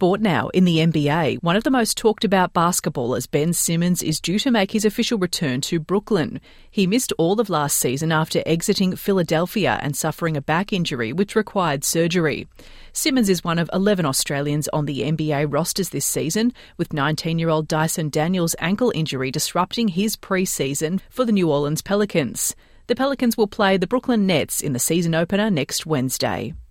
Sport now. In the NBA, one of the most talked about basketballers, Ben Simmons, is due to make his official return to Brooklyn. He missed all of last season after exiting Philadelphia and suffering a back injury which required surgery. Simmons is one of 11 Australians on the NBA rosters this season, with 19-year-old Dyson Daniels' ankle injury disrupting his pre-season for the New Orleans Pelicans. The Pelicans will play the Brooklyn Nets in the season opener next Wednesday.